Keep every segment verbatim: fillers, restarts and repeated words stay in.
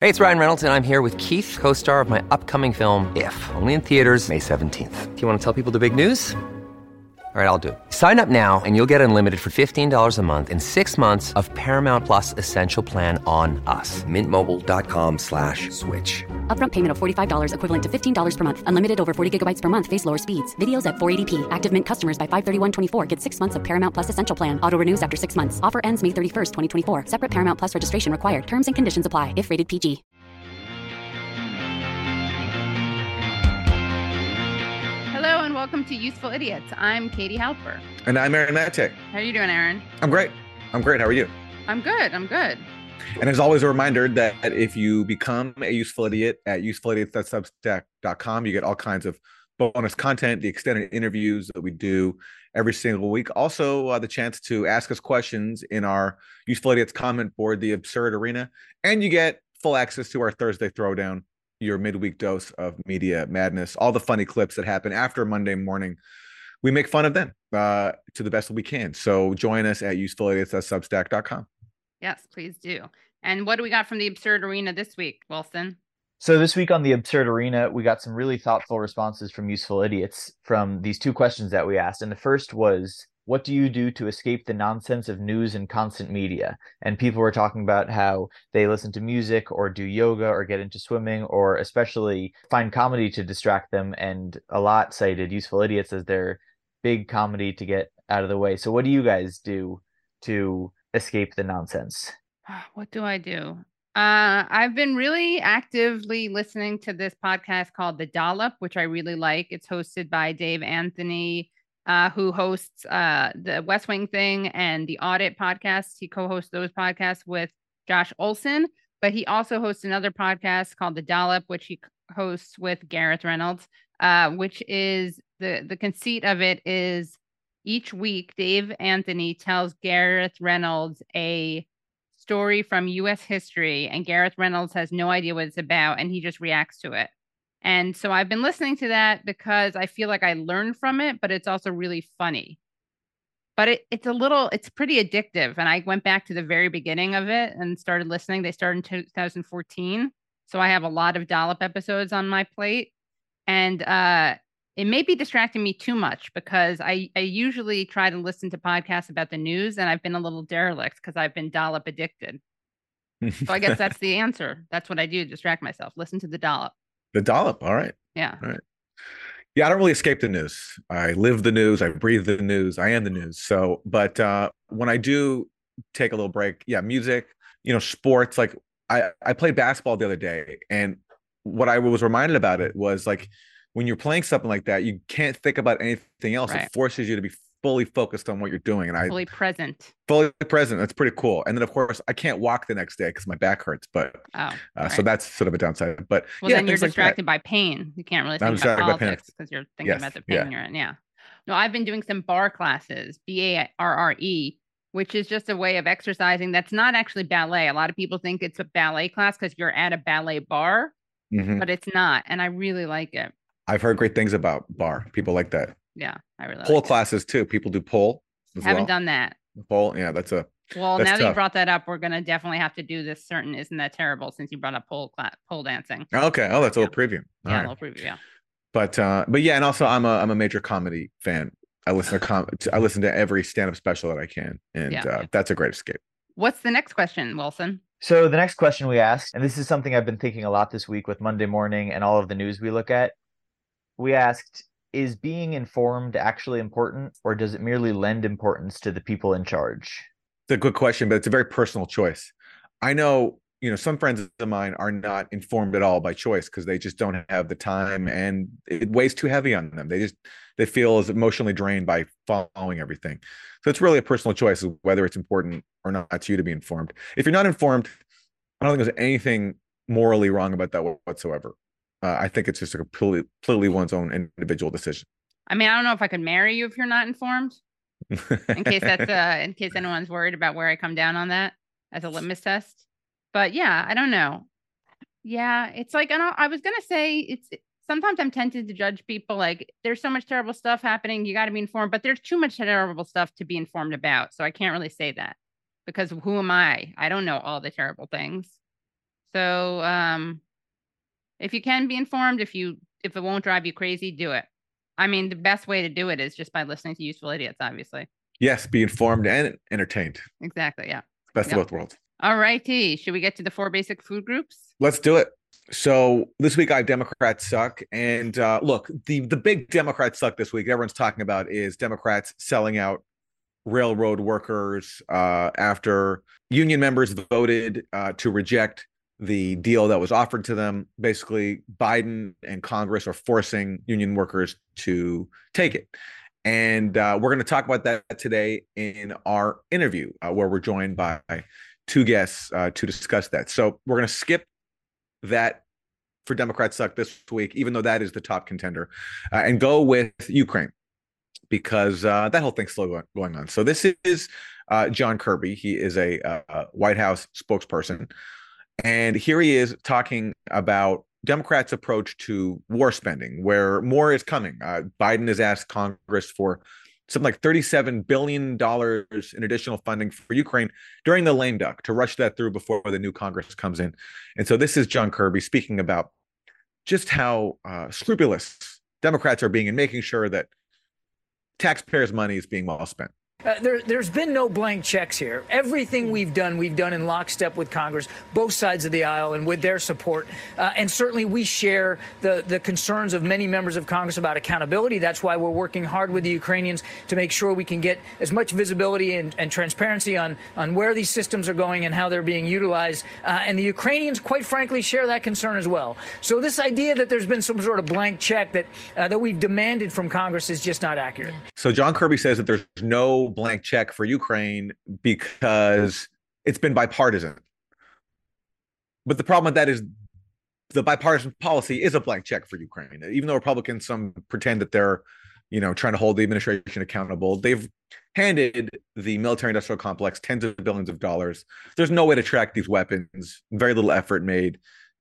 Hey, it's Ryan Reynolds, and I'm here with Keith, co-star of my upcoming film, If, only in theaters May seventeenth. Do you want to tell people the big news? All right, I'll do it. Sign up now and you'll get unlimited for fifteen dollars a month and six months of Paramount Plus Essential Plan on us. Mint Mobile dot com slash switch. Upfront payment of forty-five dollars equivalent to fifteen dollars per month. Unlimited over forty gigabytes per month. Face lower speeds. Videos at four eighty p. Active Mint customers by five thirty-one twenty-four get six months of Paramount Plus Essential Plan. Auto renews after six months. Offer ends May thirty-first, twenty twenty-four. Separate Paramount Plus registration required. Terms and conditions apply if rated P G. Hello and welcome to Useful Idiots. I'm Katie Halper. And I'm Aaron Matek. How are you doing, Aaron? I'm great. I'm great. How are you? I'm good. I'm good. And as always, a reminder that if you become a Useful Idiot at useful idiots dot substack dot com, you get all kinds of bonus content, the extended interviews that we do every single week. Also, uh, the chance to ask us questions in our Useful Idiots comment board, The Absurd Arena. And you get full access to our Thursday Throwdown, your midweek dose of media madness, all the funny clips that happen after Monday morning. We make fun of them uh, to the best that we can. So join us at useful idiots dot substack dot com. Yes, please do. And what do we got from the Absurd Arena this week, Wilson? So this week on the Absurd Arena, we got some really thoughtful responses from Useful Idiots from these two questions that we asked. And the first was, what do you do to escape the nonsense of news and constant media? And people were talking about how they listen to music or do yoga or get into swimming or especially find comedy to distract them. And a lot cited Useful Idiots as their big comedy to get out of the way. So what do you guys do to escape the nonsense? What do I do? Uh, I've been really actively listening to this podcast called The Dollop, which I really like. It's hosted by Dave Anthony, uh, who hosts uh, the West Wing thing and the Audit podcast. He co-hosts those podcasts with Josh Olson, but he also hosts another podcast called The Dollop, which he hosts with Gareth Reynolds, uh, which is the, the conceit of it is each week, Dave Anthony tells Gareth Reynolds a story from U S history, and Gareth Reynolds has no idea what it's about, and he just reacts to it. And so I've been listening to that because I feel like I learned from it, but it's also really funny. But it, it's a little, it's pretty addictive. And I went back to the very beginning of it and started listening. They started in two thousand fourteen. So I have a lot of Dollop episodes on my plate. And uh, it may be distracting me too much because I, I usually try to listen to podcasts about the news, and I've been a little derelict because I've been Dollop addicted. So I guess that's the answer. That's what I do, distract myself. Listen to the Dollop. The Dollop. All right. Yeah. All right. Yeah, I don't really escape the news. I live the news. I breathe the news. I am the news. So, but uh, when I do take a little break, yeah, music, you know, sports, like I, I played basketball the other day, and what I was reminded about it was like, when you're playing something like that, you can't think about anything else. Right. It forces you to be fully focused on what you're doing. And I fully present, fully present. That's pretty cool. And then of course I can't walk the next day because my back hurts, but oh, uh, right. so that's sort of a downside, but well, yeah, then you're distracted like by pain. You can't really I'm think about politics because you're thinking yes. about the pain yeah. you're in. Yeah. No, I've been doing some bar classes, B A R R E, which is just a way of exercising. That's not actually ballet. A lot of people think it's a ballet class because you're at a ballet bar, mm-hmm. but it's not. And I really like it. I've heard great things about bar. People like that. Yeah, I really pole like classes it. too. People do pole. As Haven't well. done that. Pole, yeah, that's a. Well, that's now that tough. you brought that up, we're gonna definitely have to do this. Certain isn't that terrible since you brought up pole class, pole dancing. Okay. Oh, that's a yeah. little preview. yeah, All right. a little preview. Yeah. But uh, but yeah, and also I'm a I'm a major comedy fan. I listen to com- I listen to every stand-up special that I can, and yeah. uh, that's a great escape. What's the next question, Wilson? So the next question we asked, and this is something I've been thinking a lot this week with Monday Morning and all of the news we look at. We asked, is being informed actually important, or does it merely lend importance to the people in charge? It's a good question, but it's a very personal choice. I know, you know, some friends of mine are not informed at all by choice because they just don't have the time and it weighs too heavy on them. They just, they feel as emotionally drained by following everything. So it's really a personal choice of whether it's important or not to you to be informed. If you're not informed, I don't think there's anything morally wrong about that whatsoever. Uh, I think it's just a completely, completely one's own individual decision. I mean, I don't know if I could marry you if you're not informed. In case that's uh, in case anyone's worried about where I come down on that as a litmus test. But yeah, I don't know. Yeah, it's like I don't. I was gonna say it's. Sometimes I'm tempted to judge people like there's so much terrible stuff happening. You got to be informed, but there's too much terrible stuff to be informed about. So I can't really say that because who am I? I don't know all the terrible things. So um, if you can be informed, if you if it won't drive you crazy, do it. I mean, the best way to do it is just by listening to Useful Idiots, obviously. Yes, be informed and entertained. Exactly. Yeah. Best Yep. of both worlds. All righty. Should we get to the four basic food groups? Let's do it. So this week, I Democrats suck. And uh, look, the, the big Democrats suck this week, everyone's talking about, is Democrats selling out railroad workers uh, after union members voted uh, to reject the deal that was offered to them. Basically, Biden and Congress are forcing union workers to take it. And uh, we're going to talk about that today in our interview, uh, where we're joined by two guests uh, to discuss that. So we're going to skip that for Democrats suck this week, even though that is the top contender, uh, and go with Ukraine, because uh, that whole thing's still going on. So this is uh, John Kirby. He is a, a White House spokesperson. And here he is talking about Democrats' approach to war spending, where more is coming. Uh, Biden has asked Congress for something like thirty-seven billion dollars in additional funding for Ukraine during the lame duck, to rush that through before the new Congress comes in. And so this is John Kirby speaking about just how uh, scrupulous Democrats are being in making sure that taxpayers' money is being well spent. Uh, there, there's been no blank checks here. Everything we've done, we've done in lockstep with Congress, both sides of the aisle, and with their support. Uh, and certainly we share the, the concerns of many members of Congress about accountability. That's why we're working hard with the Ukrainians to make sure we can get as much visibility and, and transparency on, on where these systems are going and how they're being utilized. Uh, and the Ukrainians, quite frankly, share that concern as well. So this idea that there's been some sort of blank check that, uh, that we've demanded from Congress is just not accurate. So John Kirby says that there's no blank check for Ukraine because it's been bipartisan. But the problem with that is the bipartisan policy is a blank check for Ukraine. Even though Republicans, some pretend that they're, you know, trying to hold the administration accountable, they've handed the military industrial complex tens of billions of dollars. There's no way to track these weapons, very little effort made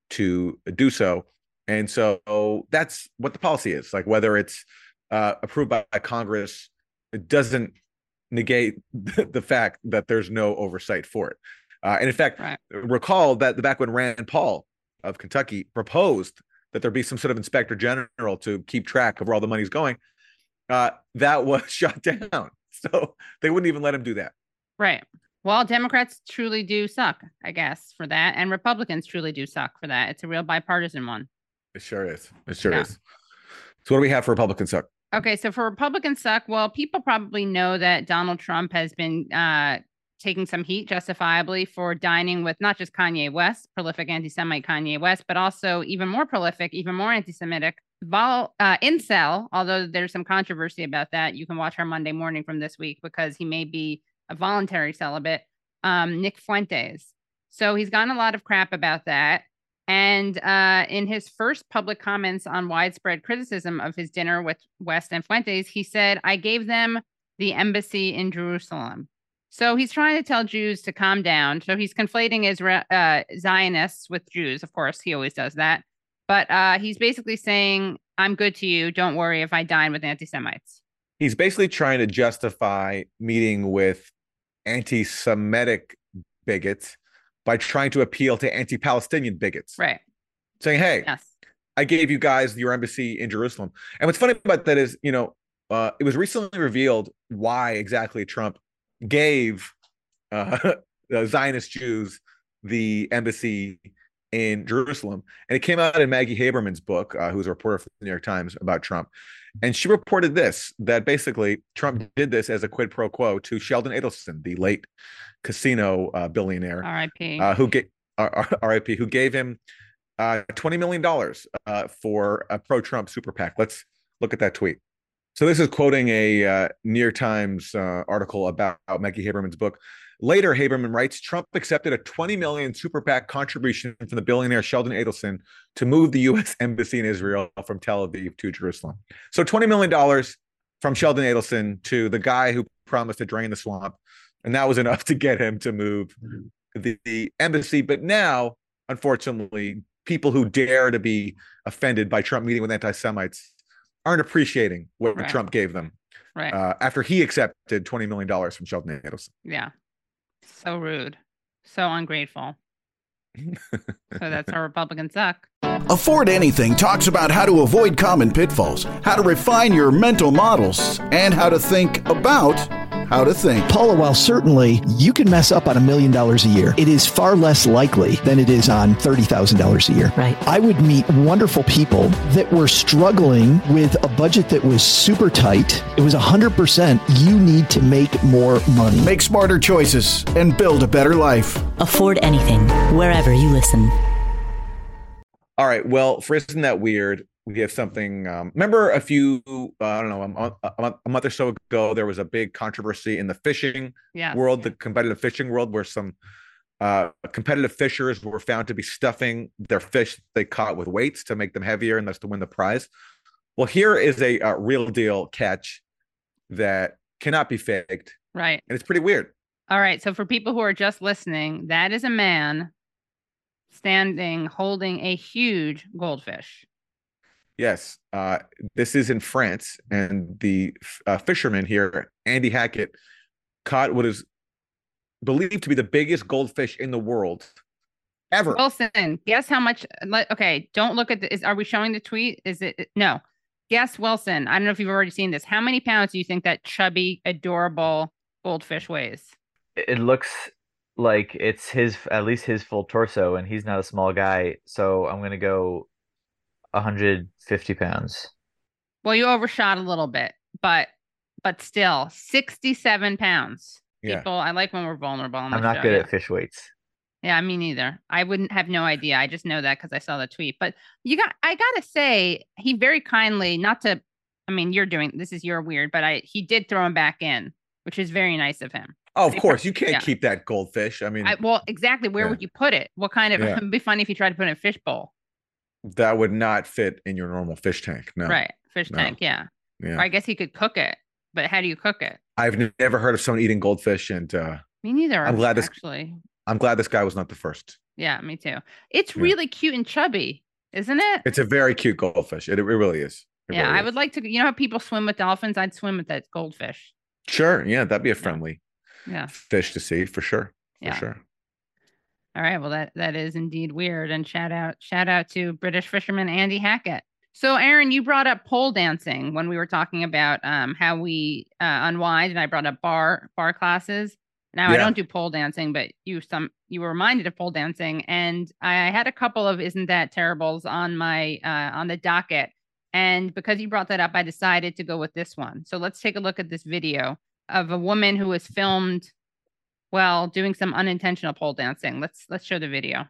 to do so. And so that's what the policy is. Like, whether it's uh, approved by Congress, it doesn't negate the fact that there's no oversight for it. Uh, and in fact, right. recall that the back when Rand Paul of Kentucky proposed that there be some sort of inspector general to keep track of where all the money's going, uh, that was shut down. So they wouldn't even let him do that. Right. Well, Democrats truly do suck, I guess, for that. And Republicans truly do suck for that. It's a real bipartisan one. It sure is. It sure yeah. is. So what do we have for Republican suck? Okay, so for Republican suck, well, people probably know that Donald Trump has been uh, taking some heat, justifiably, for dining with not just Kanye West, prolific anti-Semite Kanye West, but also even more prolific, even more anti-Semitic, vol, uh, incel, although there's some controversy about that. You can watch our Monday morning from this week because he may be a voluntary celibate, um, Nick Fuentes. So he's gotten a lot of crap about that. And uh, in his first public comments on widespread criticism of his dinner with West and Fuentes, he said, "I gave them the embassy in Jerusalem." So he's trying to tell Jews to calm down. So he's conflating Israel, uh, Zionists with Jews. Of course, he always does that. But uh, he's basically saying, "I'm good to you. Don't worry if I dine with anti-Semites." He's basically trying to justify meeting with anti-Semitic bigots by trying to appeal to anti-Palestinian bigots. Right. Saying, hey, yes. I gave you guys your embassy in Jerusalem. And what's funny about that is, you know, uh, it was recently revealed why exactly Trump gave uh, the Zionist Jews the embassy in Jerusalem. And it came out in Maggie Haberman's book, uh, who's a reporter for the New York Times, about Trump. And she reported this, that basically Trump did this as a quid pro quo to Sheldon Adelson, the late casino uh, billionaire, R I P, uh, who get R I P, who gave him uh, twenty million dollars uh, for a pro-Trump super PAC. Let's look at that tweet. So this is quoting a uh, New York Times uh, article about Maggie Haberman's book. Later, Haberman writes, Trump accepted a twenty million dollars super PAC contribution from the billionaire Sheldon Adelson to move the U S embassy in Israel from Tel Aviv to Jerusalem. So twenty million dollars from Sheldon Adelson to the guy who promised to drain the swamp. And that was enough to get him to move the, the embassy. But now, unfortunately, people who dare to be offended by Trump meeting with anti-Semites aren't appreciating what right. Trump gave them right. uh, after he accepted twenty million dollars from Sheldon Adelson. Yeah. So rude. So ungrateful. So that's how Republicans suck. Afford Anything talks about how to avoid common pitfalls, how to refine your mental models, and how to think about how to think. Paula, while certainly you can mess up on a million dollars a year, it is far less likely than it is on thirty thousand dollars a year. Right. I would meet wonderful people that were struggling with a budget that was super tight. It was one hundred percent you need to make more money. Make smarter choices and build a better life. Afford Anything, wherever you listen. All right. Well, for Isn't That Weird, we have something. Um, remember a few, uh, I don't know, a month, a month, a month or so ago, there was a big controversy in the fishing Yes. world, the competitive fishing world, where some uh, competitive fishers were found to be stuffing their fish they caught with weights to make them heavier and thus to win the prize. Well, here is a, a real deal catch that cannot be faked. Right. And it's pretty weird. All right. So for people who are just listening, that is a man standing holding a huge goldfish. Yes, uh, this is in France, and the uh, fisherman here, Andy Hackett, caught what is believed to be the biggest goldfish in the world ever. Wilson, guess how much? Okay, don't look at the. Is, are we showing the tweet? Is it no? Guess, Wilson. I don't know if you've already seen this. How many pounds do you think that chubby, adorable goldfish weighs? It looks like it's his, at least his full torso, and he's not a small guy. So I'm going to go one hundred fifty pounds. Well, you overshot a little bit, but but still, sixty-seven pounds. Yeah. People, I like when we're vulnerable on the I'm not show, good yeah. at fish weights. Yeah, me neither. I wouldn't have no idea. I just know that because I saw the tweet. But you got, I gotta say, he very kindly, not to, I mean, you're doing this is your weird, but I he did throw him back in, which is very nice of him. Oh, of course, you can't yeah. keep that goldfish. I mean, I, well, exactly. Where yeah. would you put it? What kind of? Yeah. It'd be funny if you tried to put it in a fish bowl. that would not fit in your normal fish tank. No, Right, fish No. tank. Yeah. Yeah. Or I guess he could cook it, but how do you cook it? I've n- never heard of someone eating goldfish, and uh, Me neither. I'm glad this- actually. I'm glad this guy was not the first. Yeah, me too. It's Yeah. really cute and chubby, isn't it? It's a very cute goldfish. It, it really is. It yeah, really I is. would like to. You know how people swim with dolphins? I'd swim with that goldfish. Sure, yeah, that'd be a friendly Yeah. fish to see for sure. For Yeah. sure. All right. Well, that that is indeed weird. And shout out, shout out to British fisherman Andy Hackett. So, Aaron, you brought up pole dancing when we were talking about um, how we uh, unwind, and I brought up bar bar classes. Now, I Yeah. don't do pole dancing, but you some you were reminded of pole dancing, and I had a couple of "Isn't That Terribles" on my uh, on the docket. And because you brought that up, I decided to go with this one. So let's take a look at this video of a woman who was filmed, well, doing some unintentional pole dancing. Let's let's show the video.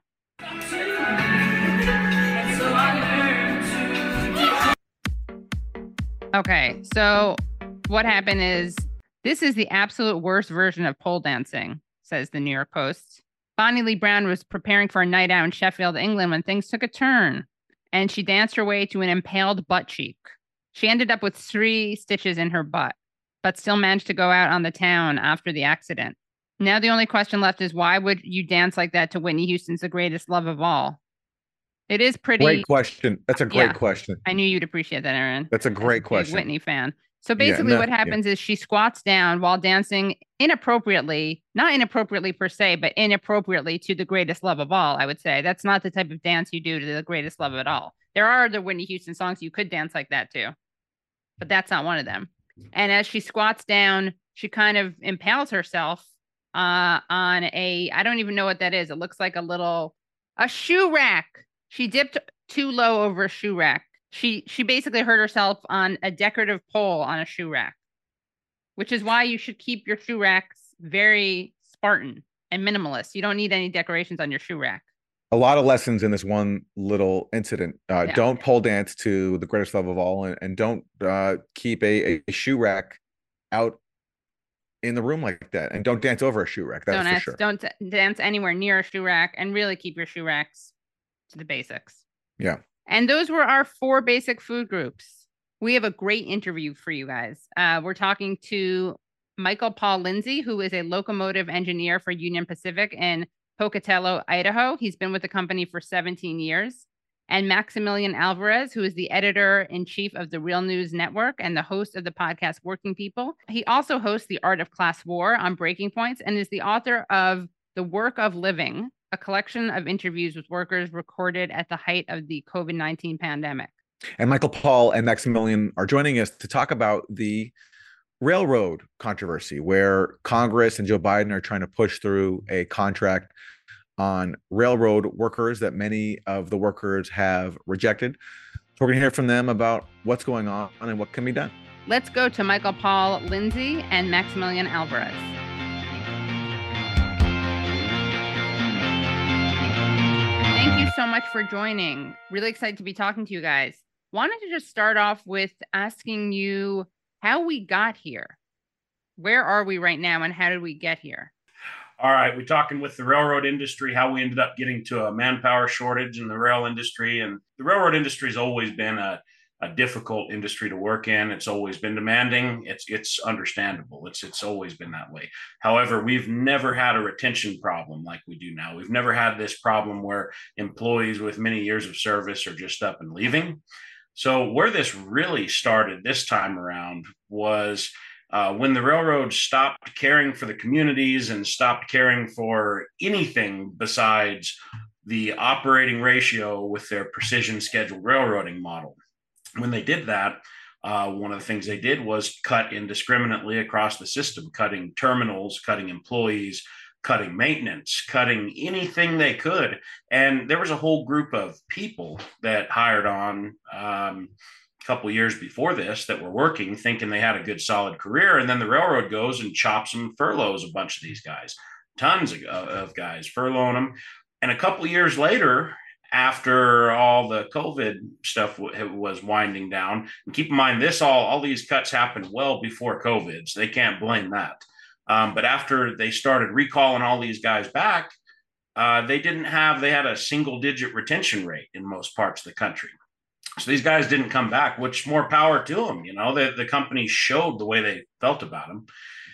Okay, so what happened is this is the absolute worst version of pole dancing, says the New York Post. Bonnie Lee Brown was preparing for a night out in Sheffield, England, when things took a turn, and she danced her way to an impaled butt cheek. She ended up with three stitches in her butt, but still managed to go out on the town after the accident. Now the only question left is, why would you dance like that to Whitney Houston's The Greatest Love of All? It is pretty. Great question. That's a great Yeah. question. I knew you'd appreciate that, Aaron. That's a As great big question. Whitney fan. So Yeah, basically, no, what yeah. happens is she squats down while dancing inappropriately, not inappropriately per se, but inappropriately to The Greatest Love of All, I would say. That's not the type of dance you do to The Greatest Love of It All. There are other Whitney Houston songs you could dance like that too, but that's not one of them. And as she squats down, she kind of impales herself uh, on a, I don't even know what that is. It looks like a little, a shoe rack. She dipped too low over a shoe rack. She she basically hurt herself on a decorative pole on a shoe rack, which is why you should keep your shoe racks very Spartan and minimalist. You don't need any decorations on your shoe rack. A lot of lessons in this one little incident. Uh, Yeah. Don't pole dance to The Greatest Love of All, and, and don't uh, keep a, a shoe rack out in the room like that, and don't dance over a shoe rack. That's don't for ask, sure. don't d- dance anywhere near a shoe rack, and really keep your shoe racks to the basics. Yeah. And those were our four basic food groups. We have a great interview for you guys. Uh, we're talking to Michael Paul Lindsay, who is a locomotive engineer for Union Pacific in Pocatello, Idaho. He's been with the company for seventeen years. And Maximilian Alvarez, who is the editor-in-chief of the Real News Network and the host of the podcast Working People. He also hosts The Art of Class War on Breaking Points and is the author of The Work of Living, a collection of interviews with workers recorded at the height of the COVID nineteen pandemic. And Michael Paul and Maximilian are joining us to talk about the railroad controversy, where Congress and Joe Biden are trying to push through a contract on railroad workers that many of the workers have rejected. So we're going to hear from them about what's going on and what can be done. Let's go to Michael Paul Lindsay and Maximilian Alvarez. Thank you so much for joining. Really excited to be talking to you guys. Wanted to just start off with asking you how we got here. Where are we right now and how did we get here? All right, we're talking with the railroad industry, how we ended up getting to a manpower shortage in the rail industry. And the railroad industry has always been a, a difficult industry to work in. It's always been demanding. It's it's understandable. It's it's always been that way. However, we've never had a retention problem like we do now. We've never had this problem where employees with many years of service are just up and leaving. So where this really started this time around was uh, when the railroad stopped caring for the communities and stopped caring for anything besides the operating ratio with their precision scheduled railroading model. When they did that, uh, one of the things they did was cut indiscriminately across the system, cutting terminals, cutting employees, cutting maintenance, cutting anything they could. And there was a whole group of people that hired on um, a couple of years before this that were working, thinking they had a good, solid career. And then the railroad goes and chops them, furloughs a bunch of these guys, tons of, of guys, furloughing them. And a couple of years later, after all the COVID stuff w- was winding down, and keep in mind, this all, all these cuts happened well before COVID, so they can't blame that. Um, but after they started recalling all these guys back, uh, they didn't have, they had a single digit retention rate in most parts of the country. So these guys didn't come back, which more power to them. You know, the, the company showed the way they felt about them.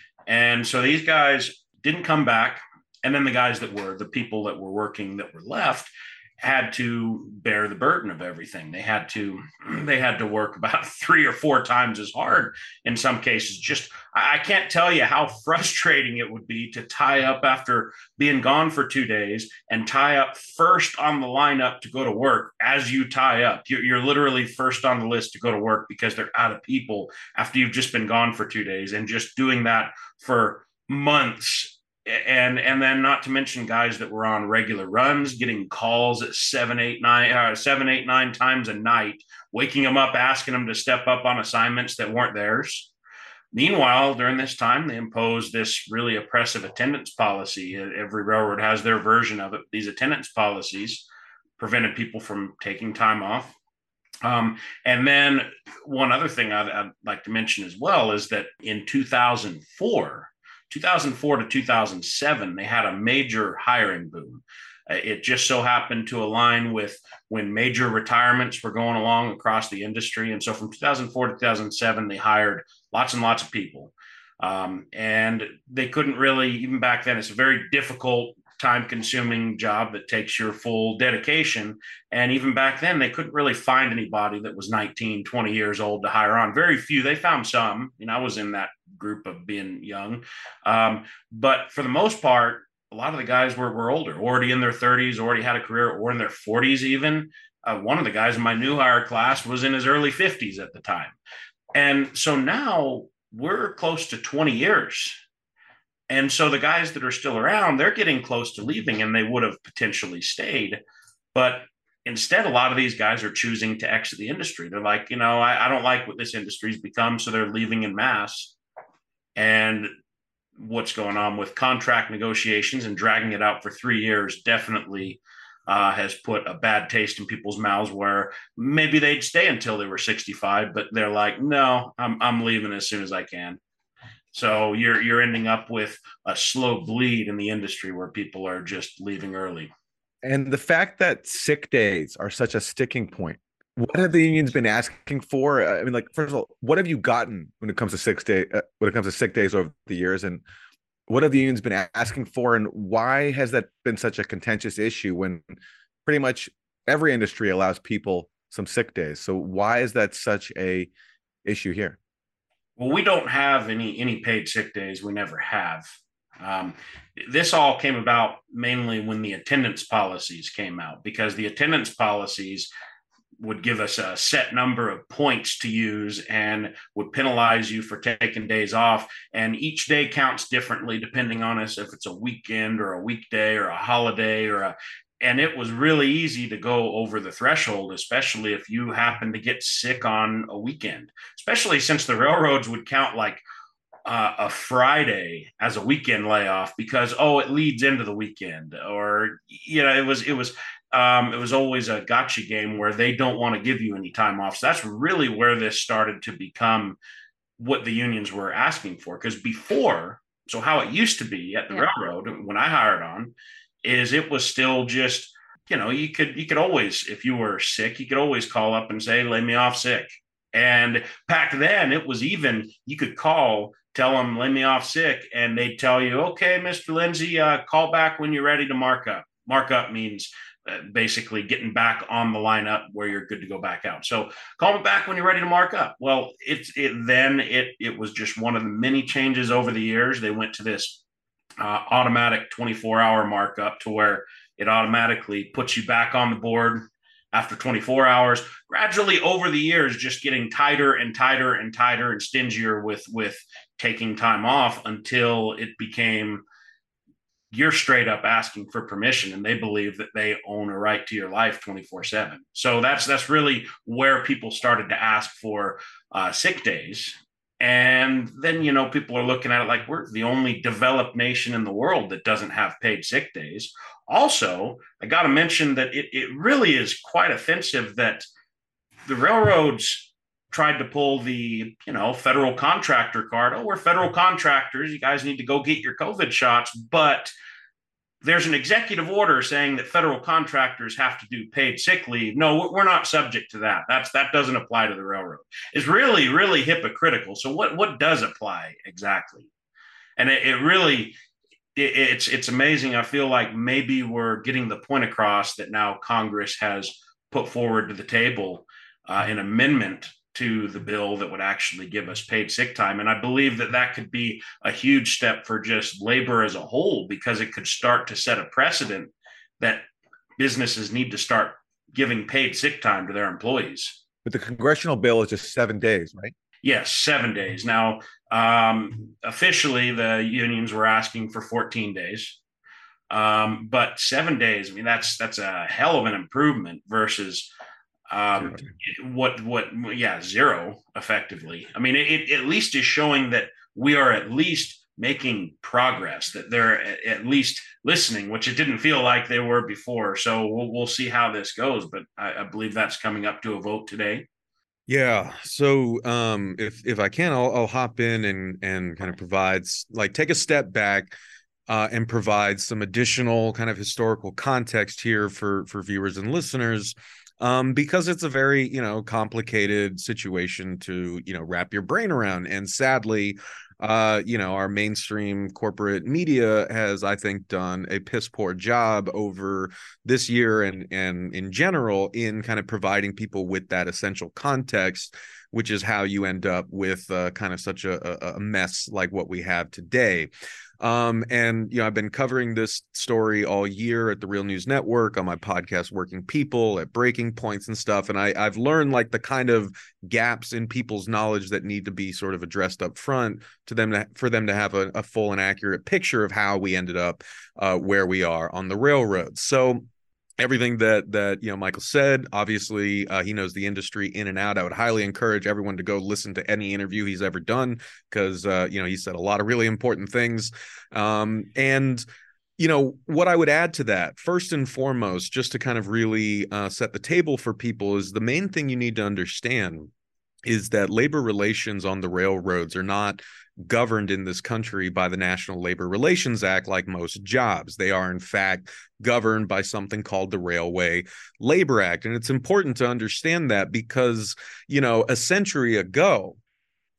And so these guys didn't come back. And then the guys that were, the people that were working that were left, had to bear the burden of everything. They had to, they had to work about three or four times as hard in some cases. Just, I can't tell you how frustrating it would be to tie up after being gone for two days and tie up first on the lineup to go to work. As you tie up, you're, you're literally first on the list to go to work because they're out of people after you've just been gone for two days and just doing that for months. And and then not to mention guys that were on regular runs, getting calls at seven, eight, nine, uh, seven, eight, nine times a night, waking them up, asking them to step up on assignments that weren't theirs. Meanwhile, during this time, they imposed this really oppressive attendance policy. Every railroad has their version of it. These attendance policies prevented people from taking time off. Um, and then one other thing I'd, I'd like to mention as well is that in two thousand four, two thousand four to two thousand seven, they had a major hiring boom. Uh, it just so happened to align with when major retirements were going along across the industry. And so from two thousand four to two thousand seven, they hired lots and lots of people. Um, and they couldn't really, even back then, it's a very difficult, time-consuming job that takes your full dedication. And even back then, they couldn't really find anybody that was nineteen, twenty years old to hire on. Very few. They found some. You know, I was in that group of being young. Um, but for the most part, a lot of the guys were, were older, already in their thirties, already had a career, or in their forties even. Uh, one of the guys in my new hire class was in his early fifties at the time. And so now we're close to twenty years. And so the guys that are still around, they're getting close to leaving, and they would have potentially stayed. But instead, a lot of these guys are choosing to exit the industry. They're like, you know, I, I don't like what this industry's become. So they're leaving en masse. And what's going on with contract negotiations and dragging it out for three years definitely uh, has put a bad taste in people's mouths, where maybe they'd stay until they were sixty-five, but they're like, no, I'm I'm leaving as soon as I can. So you're you're ending up with a slow bleed in the industry where people are just leaving early. And the fact that sick days are such a sticking point, what have the unions been asking for? I mean, like, first of all, what have you gotten when it comes to sick day uh, when it comes to sick days over the years, and what have the unions been asking for, and why has that been such a contentious issue when pretty much every industry allows people some sick days? So why is that such a issue here? Well, we don't have any any paid sick days. We never have. Um, this all came about mainly when the attendance policies came out, because the attendance policies would give us a set number of points to use and would penalize you for taking days off. And each day counts differently depending on us, if it's a weekend or a weekday or a holiday or a, and it was really easy to go over the threshold, especially if you happen to get sick on a weekend, especially since the railroads would count like uh, a Friday as a weekend layoff because, oh, it leads into the weekend, or, you know, it was, it was, Um, it was always a gotcha game where they don't want to give you any time off. So that's really where this started to become what the unions were asking for. Because before, so how it used to be at the yeah. railroad when I hired on, is it was still just, you know, you could you could always, if you were sick, you could always call up and say, lay me off sick. And back then it was even, you could call, tell them, lay me off sick, and they'd tell you, okay, Mister Lindsay, uh, call back when you're ready to mark up. Mark up means basically getting back on the lineup where you're good to go back out. So call me back when you're ready to mark up. Well, it's it then it it was just one of the many changes over the years. They went to this uh, automatic twenty-four hour markup to where it automatically puts you back on the board after twenty-four hours, gradually over the years, just getting tighter and tighter and tighter and stingier with with taking time off until it became you're straight up asking for permission, and they believe that they own a right to your life twenty-four seven. So that's that's really where people started to ask for uh, sick days. And then, you know, people are looking at it like we're the only developed nation in the world that doesn't have paid sick days. Also, I got to mention that it, it really is quite offensive that the railroads tried to pull the, you know, federal contractor card. Oh, we're federal contractors. You guys need to go get your COVID shots. But there's an executive order saying that federal contractors have to do paid sick leave. No, we're not subject to that. That's that doesn't apply to the railroad. It's really, really hypocritical. So what, what does apply exactly? And it, it really, it, it's, it's amazing. I feel like maybe we're getting the point across that now Congress has put forward to the table uh, an amendment to the bill that would actually give us paid sick time. And I believe that that could be a huge step for just labor as a whole, because it could start to set a precedent that businesses need to start giving paid sick time to their employees. But the congressional bill is just seven days, right? Yes, seven days. Now, um, officially, the unions were asking for fourteen days. Um, but seven days, I mean, that's that's a hell of an improvement versus um what what yeah zero effectively. I mean, it, it at least is showing that we are at least making progress, that they're at least listening, which it didn't feel like they were before. So we'll, we'll see how this goes, but I, I believe that's coming up to a vote today. Yeah. So um if if I can, I'll, I'll hop in and and kind of provide, like, take a step back uh and provide some additional kind of historical context here for for viewers and listeners. Um, because it's a very, you know, complicated situation to, you know, wrap your brain around. And sadly, uh, you know, our mainstream corporate media has, I think, done a piss poor job over this year and, and in general in kind of providing people with that essential context, which is how you end up with uh, kind of such a, a mess like what we have today. Um, and, you know, I've been covering this story all year at the Real News Network, on my podcast, Working People, at Breaking Points and stuff. And I, I've learned like the kind of gaps in people's knowledge that need to be sort of addressed up front to them to, for them to have a, a full and accurate picture of how we ended up uh, where we are on the railroad. So everything that that you know Michael said, obviously uh, he knows the industry in and out. I would highly encourage everyone to go listen to any interview he's ever done, because uh, you know he said a lot of really important things. Um, and you know what I would add to that, first and foremost, just to kind of really uh, set the table for people, is the main thing you need to understand is that labor relations on the railroads are not governed in this country by the National Labor Relations Act like most jobs. They are, in fact, governed by something called the Railway Labor Act. And it's important to understand that because, you know, a century ago,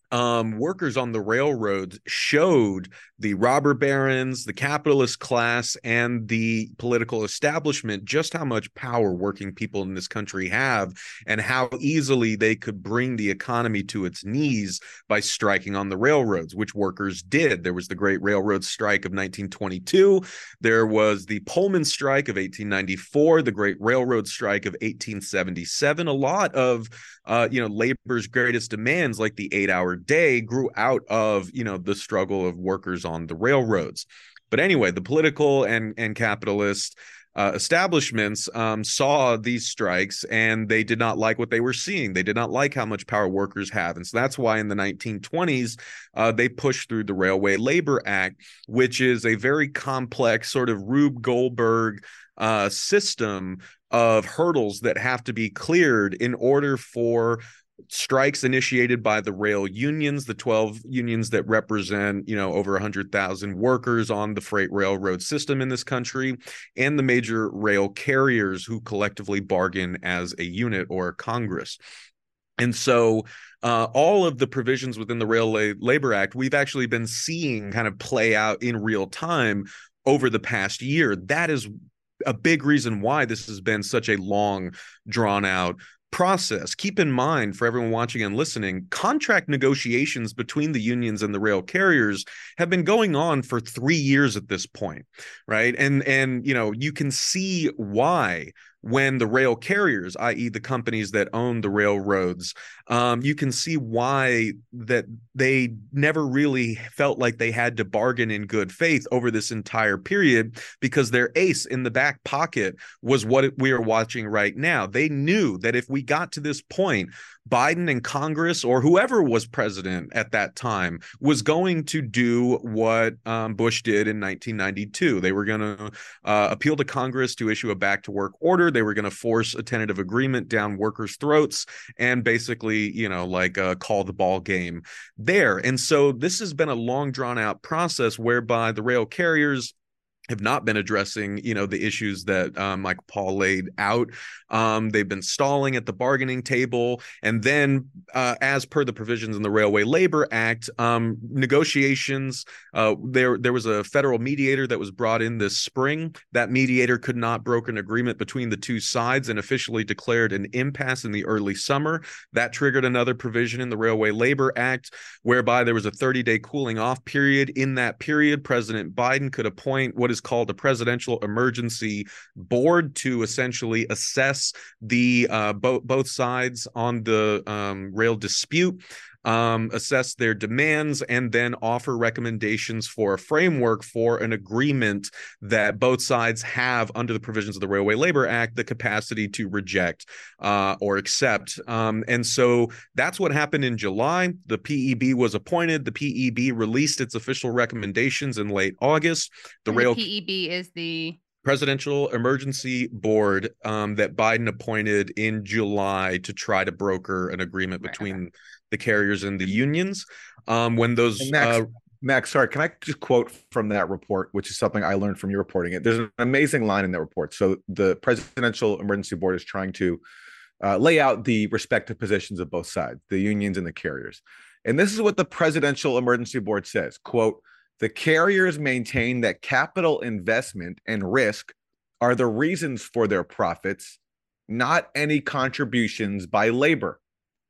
um, workers on the railroads showed the robber barons, the capitalist class, and the political establishment just how much power working people in this country have and how easily they could bring the economy to its knees by striking on the railroads, which workers did. There was the Great Railroad Strike of nineteen twenty-two. There was the Pullman Strike of eighteen ninety-four, the Great Railroad Strike of eighteen seventy-seven. A lot of Uh, you know, labor's greatest demands, like the eight-hour day, grew out of, you know, the struggle of workers on the railroads. But anyway, the political and and capitalist uh, establishments um, saw these strikes, and they did not like what they were seeing. They did not like how much power workers have, and so that's why in the nineteen twenties uh, they pushed through the Railway Labor Act, which is a very complex sort of Rube Goldberg uh, system of hurdles that have to be cleared in order for strikes initiated by the rail unions, the twelve unions that represent, you know, over one hundred thousand workers on the freight railroad system in this country, and the major rail carriers who collectively bargain as a unit or a Congress. And so uh, all of the provisions within the Railway Labor Act, we've actually been seeing kind of play out in real time over the past year. That is a big reason why this has been such a long, drawn out process. Keep in mind, for everyone watching and listening, contract negotiations between the unions and the rail carriers have been going on for three years at this point, right? And, and you know, you can see why when the rail carriers, that is the companies that own the railroads, um, you can see why that they never really felt like they had to bargain in good faith over this entire period, because their ace in the back pocket was what we are watching right now. They knew that if we got to this point, Biden and Congress, or whoever was president at that time, was going to do what um, Bush did in nineteen ninety-two. They were going to uh, appeal to Congress to issue a back-to-work order. They were going to force a tentative agreement down workers' throats and basically, you know, like uh, call the ball game there. And so this has been a long, drawn-out process whereby the rail carriers have not been addressing, you know, the issues that um, Michael Paul laid out. Um, they've been stalling at the bargaining table. And then, uh, as per the provisions in the Railway Labor Act, um, negotiations, uh, there, there was a federal mediator that was brought in this spring. That mediator could not broker an agreement between the two sides and officially declared an impasse in the early summer. That triggered another provision in the Railway Labor Act, whereby there was a thirty-day cooling off period. In that period, President Biden could appoint what is called a Presidential Emergency Board to essentially assess the uh, bo- both sides on the um, rail dispute, um, assess their demands, and then offer recommendations for a framework for an agreement that both sides have, under the provisions of the Railway Labor Act, the capacity to reject uh, or accept. Um, and so that's what happened in July. The P E B was appointed. The P E B released its official recommendations in late August. The and rail the P E B is the Presidential Emergency Board um, that Biden appointed in July to try to broker an agreement between right, okay. the carriers and the unions. Um, when those and Max, uh, Max, sorry, can I just quote from that report, which is something I learned from you reporting it? There's an amazing line in that report. So the Presidential Emergency Board is trying to uh, lay out the respective positions of both sides, the unions and the carriers. And this is what the Presidential Emergency Board says, quote, "The carriers maintain that capital investment and risk are the reasons for their profits, not any contributions by labor."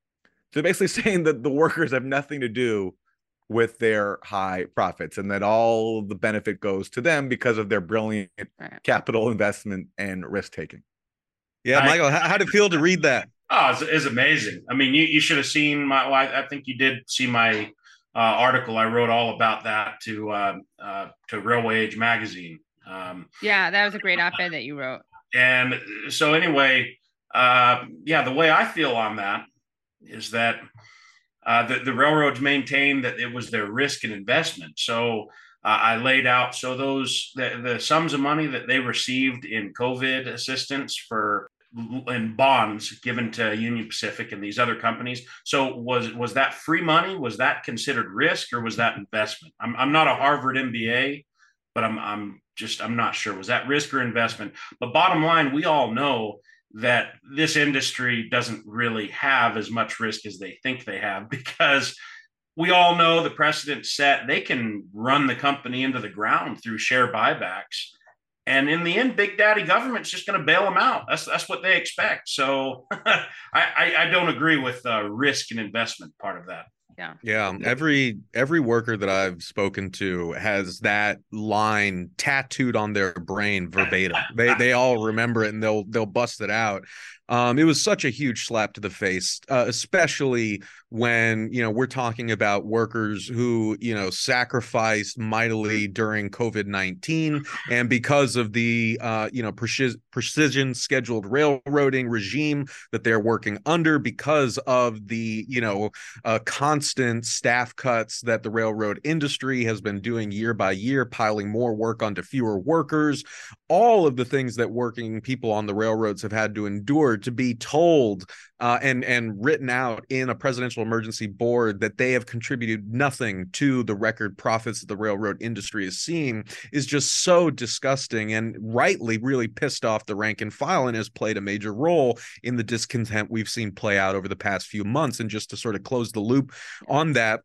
So basically saying that the workers have nothing to do with their high profits and that all the benefit goes to them because of their brilliant capital investment and risk taking. Yeah, Michael, how, how did it feel to read that? Oh, it's, it's amazing. I mean, you, you should have seen my, well, I, I think you did see my Uh, article. I wrote all about that to uh, uh, to Railway Age magazine. Um, yeah, that was a great op-ed that you wrote. And so anyway, uh, yeah, the way I feel on that is that uh, the, the railroads maintain that it was their risk and investment. So uh, I laid out, so those, the, the sums of money that they received in COVID assistance for and bonds given to Union Pacific and these other companies. So was was that free money? Was that considered risk, or was that investment? I'm I'm not a Harvard M B A, but I'm I'm just I'm not sure. Was that risk or investment? But bottom line, we all know that this industry doesn't really have as much risk as they think they have, because we all know the precedent set. They can run the company into the ground through share buybacks. And in the end, big daddy government's just going to bail them out. That's that's what they expect. So I, I, I don't agree with the risk and investment part of that. Yeah. Yeah. Every every worker that I've spoken to has that line tattooed on their brain verbatim. They they all remember it and they'll they'll bust it out. Um, it was such a huge slap to the face, uh, especially when, you know, we're talking about workers who, you know, sacrificed mightily during COVID nineteen. And because of the, uh, you know, precision, precision scheduled railroading regime that they're working under, because of the, you know, uh, constant staff cuts that the railroad industry has been doing year by year, piling more work onto fewer workers, all of the things that working people on the railroads have had to endure, to be told uh, and and written out in a presidential emergency board that they have contributed nothing to the record profits that the railroad industry is seeing is just so disgusting, and rightly really pissed off the rank and file, and has played a major role in the discontent we've seen play out over the past few months. And just to sort of close the loop on that,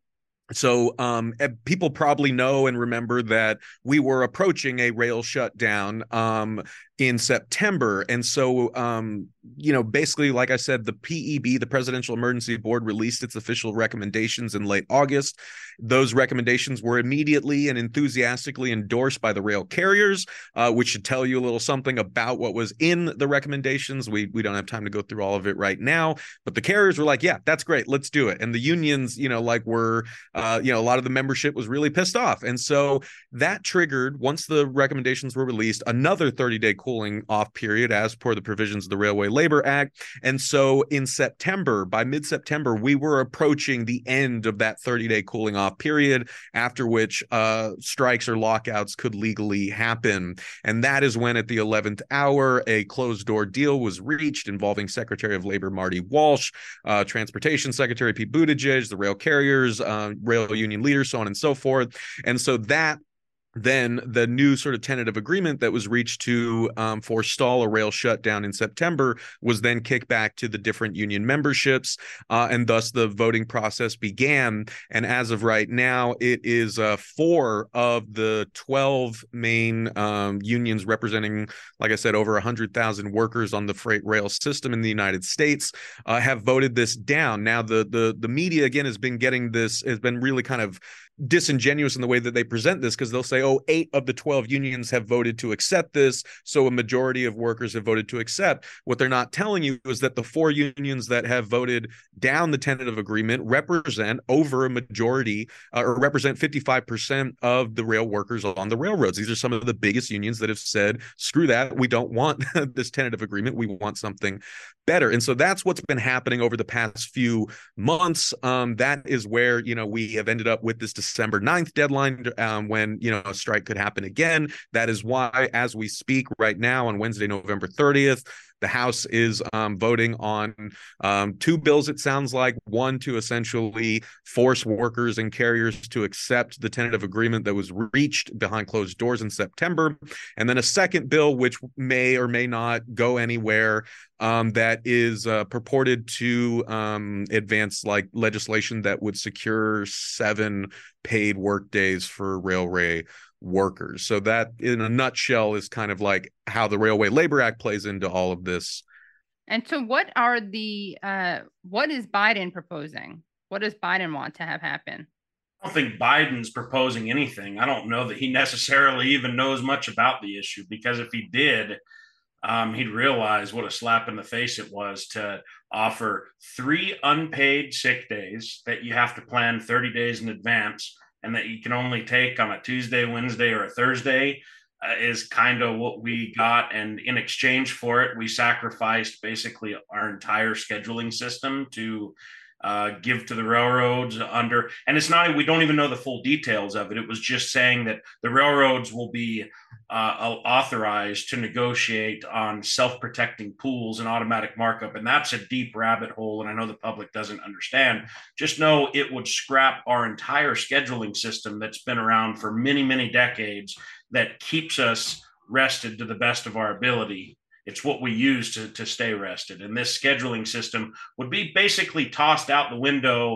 so um, people probably know and remember that we were approaching a rail shutdown um, in September. And so, um, you know, basically, like I said, the P E B, the Presidential Emergency Board, released its official recommendations in late August. Those recommendations were immediately and enthusiastically endorsed by the rail carriers, uh, which should tell you a little something about what was in the recommendations. We we don't have time to go through all of it right now, but the carriers were like, yeah, that's great, let's do it. And the unions, you know, like were, uh, you know, a lot of the membership was really pissed off. And so that triggered, once the recommendations were released, another thirty-day cooling off period as per the provisions of the Railway Labor Act. And so in September, by mid-September, we were approaching the end of that thirty-day cooling off period, after which uh, strikes or lockouts could legally happen. And that is when, at the eleventh hour, a closed-door deal was reached involving Secretary of Labor Marty Walsh, uh, Transportation Secretary Pete Buttigieg, the rail carriers, uh, rail union leaders, so on and so forth. And so that then the new sort of tentative agreement that was reached to um, forestall a rail shutdown in September was then kicked back to the different union memberships, uh, and thus the voting process began. And as of right now, it is uh, four of the twelve main um, unions representing, like I said, over one hundred thousand workers on the freight rail system in the United States uh, have voted this down. Now, the the the media, again, has been getting this, has been really kind of disingenuous in the way that they present this, because they'll say, oh, eight of the twelve unions have voted to accept this, so a majority of workers have voted to accept. What they're not telling you is that the four unions that have voted down the tentative agreement represent over a majority uh, or represent fifty-five percent of the rail workers on the railroads. These are some of the biggest unions that have said, screw that, we don't want this tentative agreement, we want something better. And so that's what's been happening over the past few months. Um, that is where, you know, we have ended up with this December ninth deadline um, when, you know, a strike could happen again. That is why, as we speak right now on Wednesday, November thirtieth, the House is um, voting on um, two bills, it sounds like. One, to essentially force workers and carriers to accept the tentative agreement that was reached behind closed doors in September. And then a second bill, which may or may not go anywhere, um, that is uh, purported to um, advance like legislation that would secure seven paid work days for railway workers. So that, in a nutshell, is kind of like how the Railway Labor Act plays into all of this. And so what are the, uh, what is Biden proposing? What does Biden want to have happen? I don't think Biden's proposing anything. I don't know that he necessarily even knows much about the issue, because if he did, um, he'd realize what a slap in the face it was to offer three unpaid sick days that you have to plan thirty days in advance, and that you can only take on a Tuesday, Wednesday, or a Thursday, uh, is kind of what we got. And in exchange for it, we sacrificed basically our entire scheduling system to uh, give to the railroads under, and it's not, we don't even know the full details of it. It was just saying that the railroads will be uh, authorized to negotiate on self-protecting pools and automatic markup. And that's a deep rabbit hole. And I know the public doesn't understand. Just know it would scrap our entire scheduling system that's been around for many, many decades, that keeps us rested to the best of our ability. It's what we use to, to stay rested. And this scheduling system would be basically tossed out the window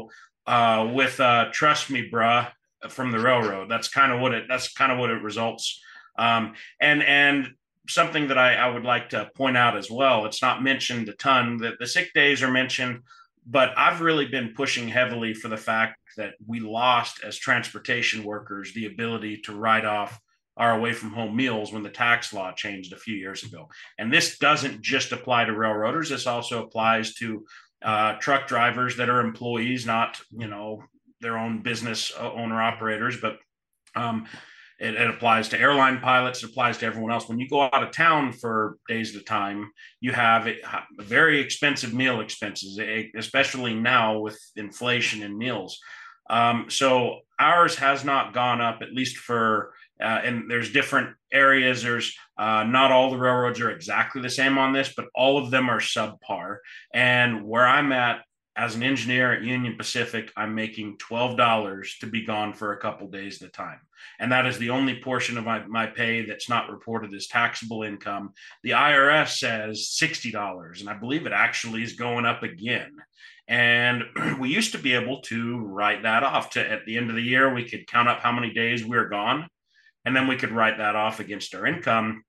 uh, with uh, "Trust Me, Bruh" from the railroad. That's kind of what it. That's kind of what it results. Um, and and something that I, I would like to point out as well. It's not mentioned a ton. That the sick days are mentioned, but I've really been pushing heavily for the fact that we lost as transportation workers the ability to write off our away from home meals when the tax law changed a few years ago. And this doesn't just apply to railroaders. This also applies to uh, truck drivers that are employees, not, you know, their own business owner operators, but um, it, it applies to airline pilots. It applies to everyone else. When you go out of town for days at a time, you have very expensive meal expenses, especially now with inflation in meals. Um, so ours has not gone up, at least for, uh, and there's different areas. There's uh, not all the railroads are exactly the same on this, but all of them are subpar. And where I'm at as an engineer at Union Pacific, I'm making twelve dollars to be gone for a couple days at a time. And that is the only portion of my, my pay that's not reported as taxable income. The I R S says sixty dollars, and I believe it actually is going up again. And we used to be able to write that off. To at the end of the year, we could count up how many days we were gone, and then we could write that off against our income.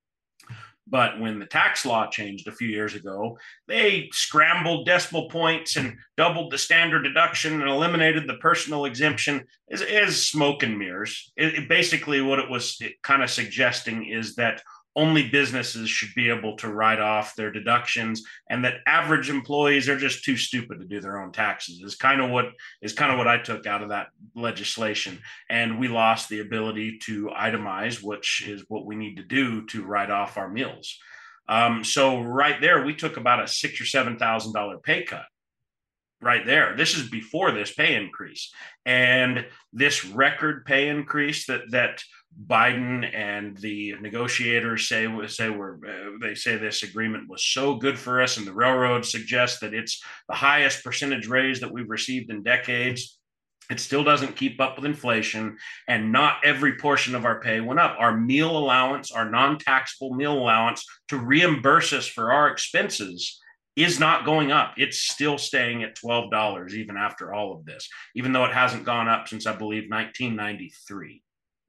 But when the tax law changed a few years ago, they scrambled decimal points and doubled the standard deduction and eliminated the personal exemption. Is is smoke and mirrors. It, it basically, what it was kind of suggesting is that only businesses should be able to write off their deductions, and that average employees are just too stupid to do their own taxes. Is kind of what is kind of what I took out of that legislation. And we lost the ability to itemize, which is what we need to do to write off our meals. Um, so right there, we took about a six or seven thousand dollar pay cut. Right there. This is before this pay increase, and this record pay increase that that Biden and the negotiators say say we're uh, they say this agreement was so good for us, and the railroad suggests that it's the highest percentage raise that we've received in decades. It still doesn't keep up with inflation, and not every portion of our pay went up. Our meal allowance, our non-taxable meal allowance to reimburse us for our expenses is not going up. It's still staying at twelve dollars even after all of this, even though it hasn't gone up since, I believe, nineteen ninety-three.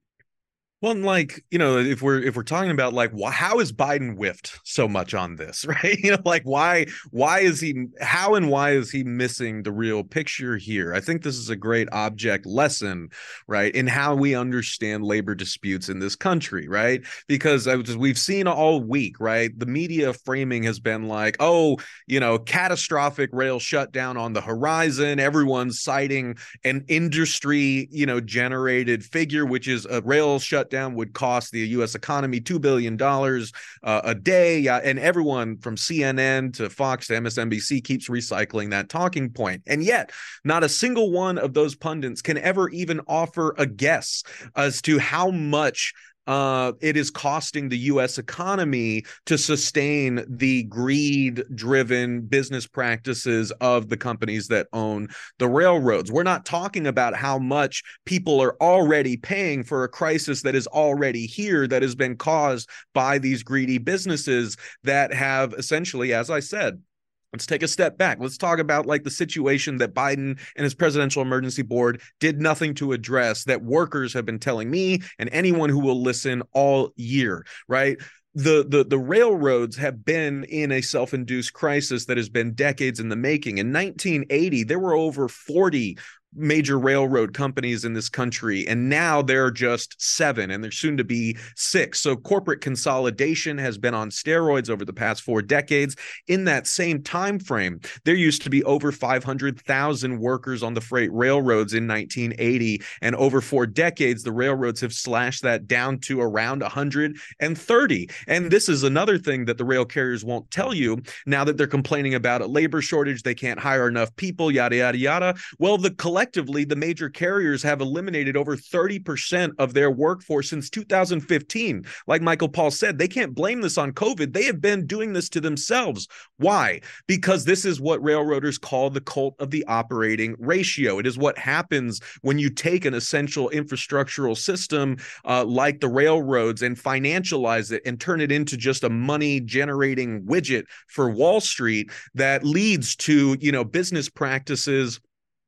Well, like, you know, if we're if we're talking about like, wh- how is Biden whiffed so much on this, right? You know, like why why is he how and why is he missing the real picture here? I think this is a great object lesson, right, in how we understand labor disputes in this country, right? Because as we've seen all week, right, the media framing has been like, oh, you know, catastrophic rail shutdown on the horizon. Everyone's citing an industry, you know, generated figure, which is a rail shutdown down would cost the U S economy two billion dollars uh, a day. Uh, and everyone from C N N to Fox to M S N B C keeps recycling that talking point. And yet not a single one of those pundits can ever even offer a guess as to how much Uh, it is costing the U S economy to sustain the greed-driven business practices of the companies that own the railroads. We're not talking about how much people are already paying for a crisis that is already here, that has been caused by these greedy businesses that have essentially, as I said, let's take a step back. Let's talk about like the situation that Biden and his presidential emergency board did nothing to address, that workers have been telling me and anyone who will listen all year, right? The, the the railroads have been in a self-induced crisis that has been decades in the making. In nineteen eighty, there were over forty major railroad companies in this country, and now there are just seven, and there's soon to be six. So corporate consolidation has been on steroids over the past four decades. In that same time frame, there used to be over five hundred thousand workers on the freight railroads in nineteen eighty, and over four decades, the railroads have slashed that down to around one hundred thirty. And this is another thing that the rail carriers won't tell you now that they're complaining about a labor shortage, they can't hire enough people, yada, yada, yada. Well, the collectively, the major carriers have eliminated over thirty percent of their workforce since two thousand fifteen. Like Michael Paul said, they can't blame this on COVID. They have been doing this to themselves. Why? Because this is what railroaders call the cult of the operating ratio. It is what happens when you take an essential infrastructural system uh, like the railroads and financialize it and turn it into just a money-generating widget for Wall Street that leads to, you know, business practices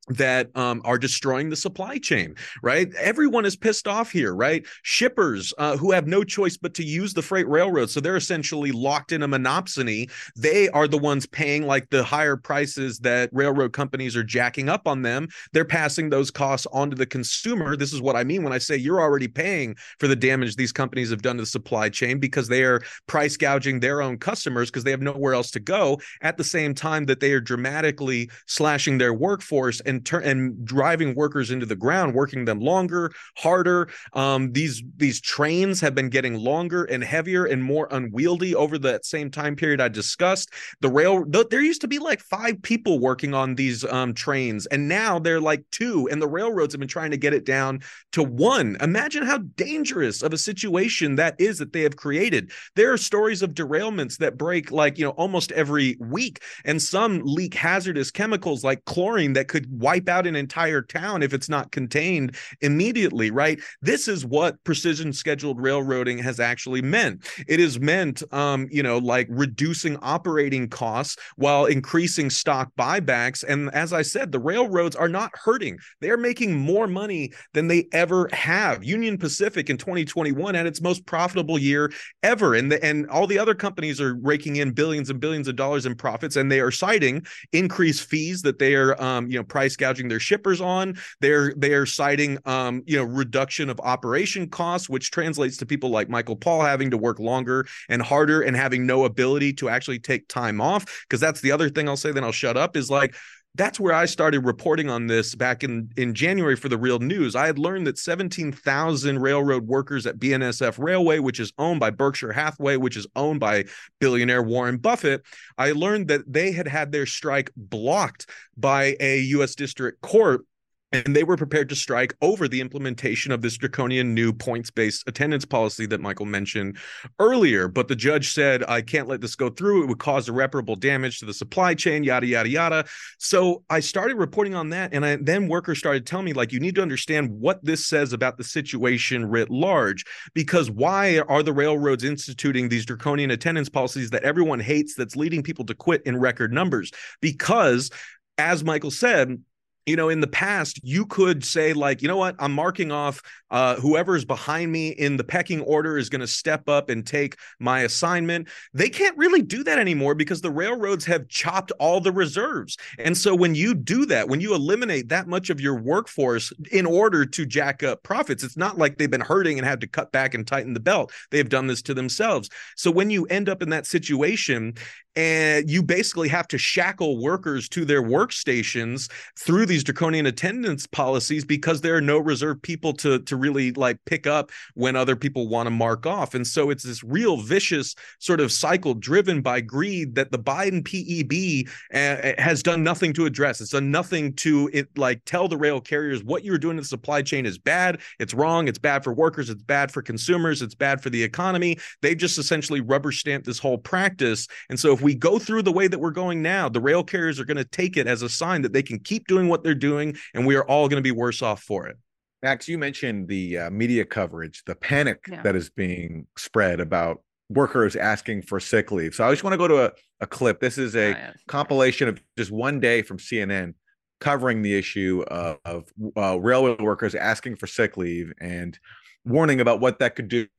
that um, are destroying the supply chain, right? Everyone is pissed off here, right? Shippers uh, who have no choice but to use the freight railroad. So they're essentially locked in a monopsony. They are the ones paying like the higher prices that railroad companies are jacking up on them. They're passing those costs on to the consumer. This is what I mean when I say you're already paying for the damage these companies have done to the supply chain, because they are price gouging their own customers because they have nowhere else to go, at the same time that they are dramatically slashing their workforce and And, turn, and driving workers into the ground, working them longer, harder. Um, these these trains have been getting longer and heavier and more unwieldy over that same time period I discussed. The rail, th- there used to be like five people working on these um, trains, and now they're like two, and the railroads have been trying to get it down to one. Imagine how dangerous of a situation that is that they have created. There are stories of derailments that break like, you know, almost every week, and some leak hazardous chemicals like chlorine that could wipe out an entire town if it's not contained immediately, right? This is what precision scheduled railroading has actually meant. It has meant, um, you know, like reducing operating costs while increasing stock buybacks. And as I said, the railroads are not hurting. They're making more money than they ever have. Union Pacific in twenty twenty-one had its most profitable year ever. And, the, and all the other companies are raking in billions and billions of dollars in profits, and they are citing increased fees that they are, um, you know, price gouging their shippers on. They're they're citing um, you know, reduction of operation costs, which translates to people like Michael Paul having to work longer and harder and having no ability to actually take time off. Because that's the other thing I'll say, then I'll shut up, is like, that's where I started reporting on this back in, in January for the Real News. I had learned that seventeen thousand railroad workers at B N S F Railway, which is owned by Berkshire Hathaway, which is owned by billionaire Warren Buffett, I learned that they had had their strike blocked by a U S district court, and they were prepared to strike over the implementation of this draconian new points-based attendance policy that Michael mentioned earlier. But the judge said, I can't let this go through. It would cause irreparable damage to the supply chain, yada, yada, yada. So I started reporting on that. And I, then workers started telling me, like, you need to understand what this says about the situation writ large, because why are the railroads instituting these draconian attendance policies that everyone hates, that's leading people to quit in record numbers? Because, as Michael said, you know, in the past, you could say, like, you know what, I'm marking off uh, whoever's behind me in the pecking order is going to step up and take my assignment. They can't really do that anymore because the railroads have chopped all the reserves. And so when you do that, when you eliminate that much of your workforce in order to jack up profits, it's not like they've been hurting and had to cut back and tighten the belt. They've done this to themselves. So when you end up in that situation, and you basically have to shackle workers to their workstations through these draconian attendance policies because there are no reserve people to, to really like pick up when other people want to mark off. And so it's this real vicious sort of cycle driven by greed that the Biden P E B uh, has done nothing to address. It's done nothing to it, like tell the rail carriers what you're doing to the supply chain is bad. It's wrong. It's bad for workers. It's bad for consumers. It's bad for the economy. They've just essentially rubber stamped this whole practice. And so if we go through the way that we're going now, the rail carriers are going to take it as a sign that they can keep doing what they're doing, and we are all going to be worse off for it. Max, you mentioned the uh, media coverage, the panic Yeah. that is being spread about workers asking for sick leave. So I just want to go to a, a clip. This is a Oh, yeah. compilation of just one day from C N N covering the issue of, of uh, railway workers asking for sick leave and warning about what that could do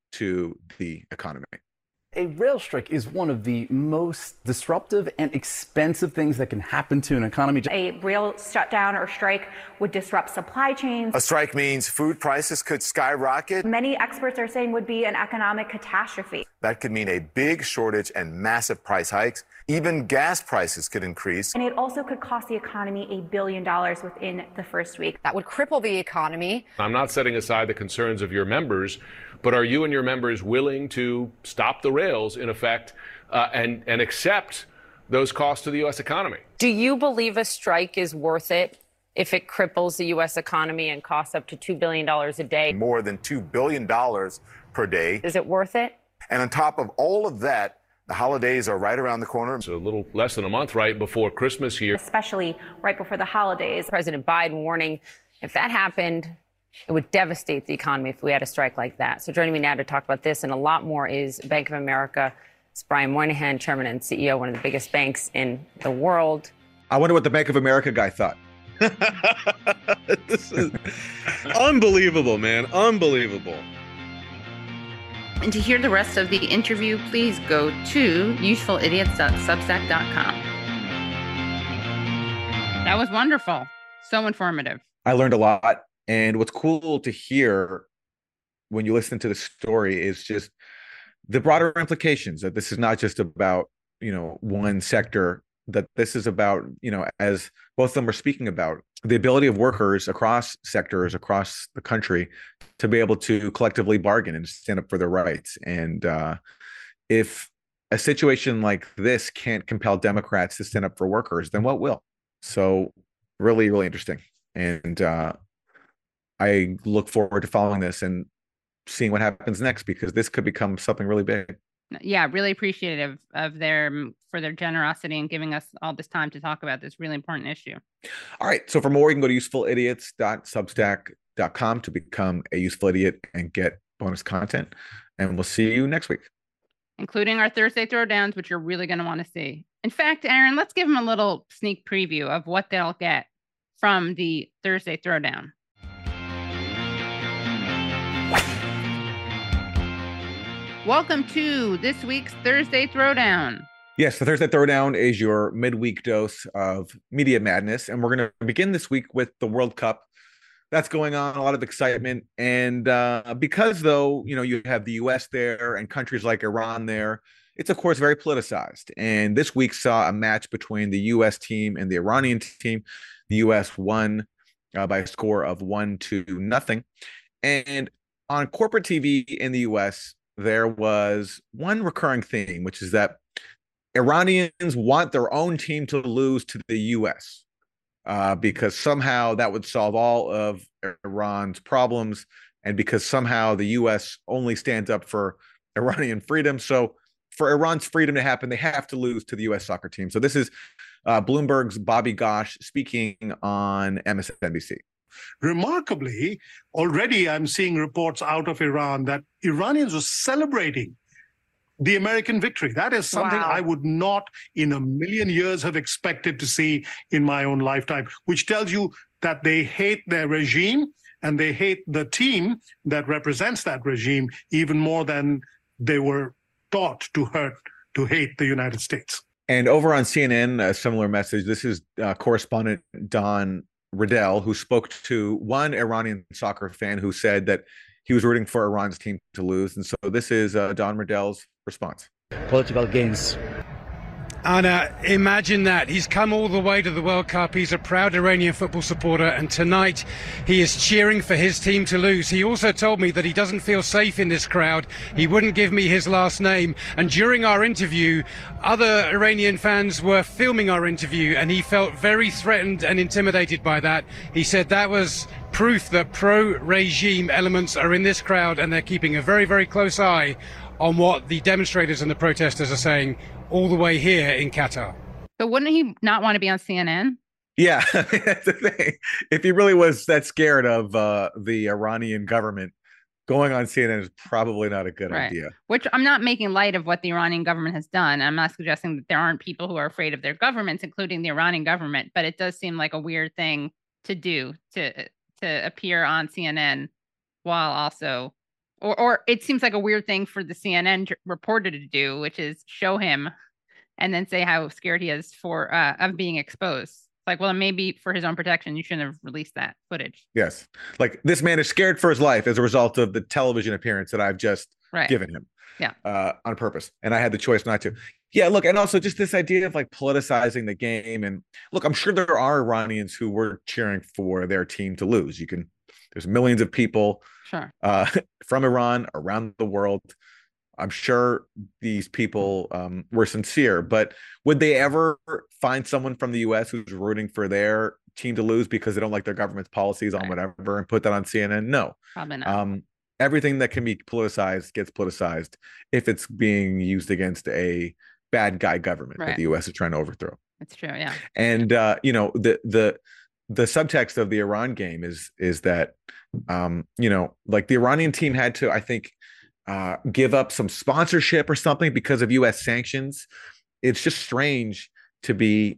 to the economy. A rail strike is one of the most disruptive and expensive things that can happen to an economy. A rail shutdown or strike would disrupt supply chains. A strike means food prices could skyrocket. Many experts are saying would be an economic catastrophe. That could mean a big shortage and massive price hikes. Even gas prices could increase. And it also could cost the economy a billion dollars within the first week. That would cripple the economy. I'm not setting aside the concerns of your members, but are you and your members willing to stop the rails, in effect, uh, and, and accept those costs to the U S economy? Do you believe a strike is worth it if it cripples the U S economy and costs up to two billion dollars a day? More than two billion dollars per day. Is it worth it? And on top of all of that, the holidays are right around the corner. It's a little less than a month right before Christmas here. Especially right before the holidays. President Biden warning, if that happened, it would devastate the economy if we had a strike like that. So joining me now to talk about this and a lot more is Bank of America. It's Brian Moynihan, chairman and C E O, one of the biggest banks in the world. I wonder what the Bank of America guy thought. This is unbelievable, man. Unbelievable. And to hear the rest of the interview, please go to useful idiots dot substack dot com. That was wonderful. So informative. I learned a lot. And what's cool to hear when you listen to the story is just the broader implications that this is not just about, you know, one sector, that this is about, you know, as both of them are speaking about, the ability of workers across sectors, across the country, to be able to collectively bargain and stand up for their rights. And uh, if a situation like this can't compel Democrats to stand up for workers, then what will? So really, really interesting. And uh, I look forward to following this and seeing what happens next, because this could become something really big. Yeah, really appreciative of their for their generosity and giving us all this time to talk about this really important issue. All right. So for more, you can go to useful idiots dot substack dot com to become a useful idiot and get bonus content. And we'll see you next week, including our Thursday throwdowns, which you're really going to want to see. In fact, Aaron, let's give them a little sneak preview of what they'll get from the Thursday throwdown. Welcome to this week's Thursday Throwdown. Yes, the Thursday Throwdown is your midweek dose of media madness. And we're going to begin this week with the World Cup. That's going on, a lot of excitement. And uh, because, though, you know, you have the U S there and countries like Iran there, it's, of course, very politicized. And this week saw a match between the U S team and the Iranian team. The U S won uh, by a score of one to nothing. And on corporate T V in the U S, there was one recurring theme, which is that Iranians want their own team to lose to the U S uh, because somehow that would solve all of Iran's problems, and because somehow the U S only stands up for Iranian freedom. So for Iran's freedom to happen, they have to lose to the U S soccer team. So this is uh, Bloomberg's Bobby Gosh speaking on M S N B C. Remarkably, already I'm seeing reports out of Iran that Iranians were celebrating the American victory. That is something wow. I would not in a million years have expected to see in my own lifetime, which tells you that they hate their regime and they hate the team that represents that regime even more than they were taught to hurt, to hate the United States. And over on C N N, a similar message. This is uh, correspondent Don Riddell, who spoke to one Iranian soccer fan who said that he was rooting for Iran's team to lose. And so this is uh, Don Riddell's response. Political gains. And uh, imagine that. He's come all the way to the World Cup. He's a proud Iranian football supporter. And tonight he is cheering for his team to lose. He also told me that he doesn't feel safe in this crowd. He wouldn't give me his last name. And during our interview, other Iranian fans were filming our interview, and he felt very threatened and intimidated by that. He said that was proof that pro-regime elements are in this crowd, and they're keeping a very, very close eye on what the demonstrators and the protesters are saying all the way here in Qatar. So wouldn't he not want to be on C N N? Yeah, that's the thing. If he really was that scared of uh, the Iranian government, going on C N N is probably not a good right. idea. Which I'm not making light of what the Iranian government has done. I'm not suggesting that there aren't people who are afraid of their governments, including the Iranian government, but it does seem like a weird thing to do, to to appear on C N N while also... Or, or it seems like a weird thing for the C N N reporter to do, which is show him and then say how scared he is for uh, of being exposed. Like, well, maybe for his own protection, you shouldn't have released that footage. Yes. Like, this man is scared for his life as a result of the television appearance that I've just right. given him. Yeah. Uh, on purpose. And I had the choice not to. Yeah, look, and also just this idea of like politicizing the game. And look, I'm sure there are Iranians who were cheering for their team to lose. You can, there's millions of people sure. uh, from Iran around the world. I'm sure these people um, were sincere, but would they ever find someone from the U S who's rooting for their team to lose because they don't like their government's policies on right. whatever and put that on C N N? No. Probably not. Um, everything that can be politicized gets politicized if it's being used against a bad guy government right. that the U S is trying to overthrow. That's true, yeah. And, uh, you know, the the the subtext of the Iran game is is that, um, you know, like the Iranian team had to, I think, uh, give up some sponsorship or something because of U S sanctions. It's just strange to be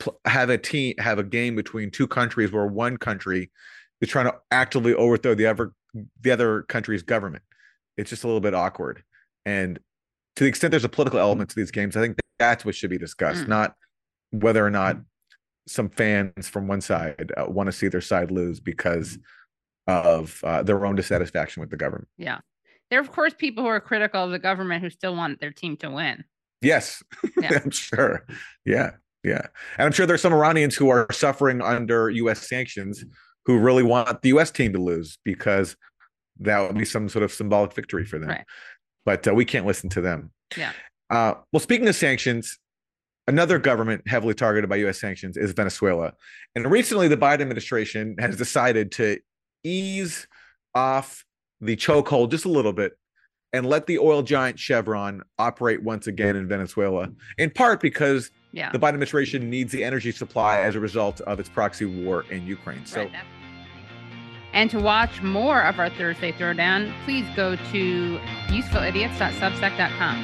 pl- have a team have a game between two countries where one country is trying to actively overthrow the other the other country's government. It's just a little bit awkward. And to the extent there's a political element to these games, I think that's what should be discussed, mm. not whether or not some fans from one side uh, want to see their side lose because of uh, their own dissatisfaction with the government. Yeah. There are, of course, people who are critical of the government who still want their team to win. Yes, yeah. I'm sure. Yeah, yeah. And I'm sure there's some Iranians who are suffering under U S sanctions who really want the U S team to lose because that would be some sort of symbolic victory for them. Right. But uh, we can't listen to them. Yeah. Uh, well, speaking of sanctions, another government heavily targeted by U S sanctions is Venezuela. And recently, the Biden administration has decided to ease off the chokehold just a little bit and let the oil giant Chevron operate once again in Venezuela, in part because yeah. the Biden administration needs the energy supply as a result of its proxy war in Ukraine. So, right. And to watch more of our Thursday Throwdown, please go to useful idiots dot substack dot com.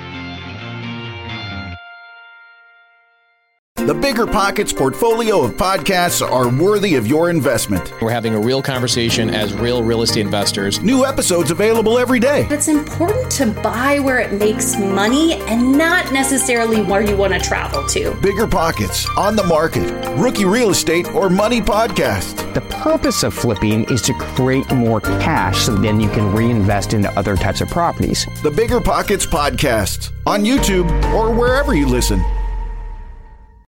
The Bigger Pockets portfolio of podcasts are worthy of your investment. We're having a real conversation as real real estate investors. New episodes available every day. It's important to buy where it makes money and not necessarily where you want to travel to. Bigger Pockets, On the Market, Rookie Real Estate, or Money Podcast. The purpose of flipping is to create more cash so then you can reinvest into other types of properties. The Bigger Pockets Podcast on YouTube or wherever you listen.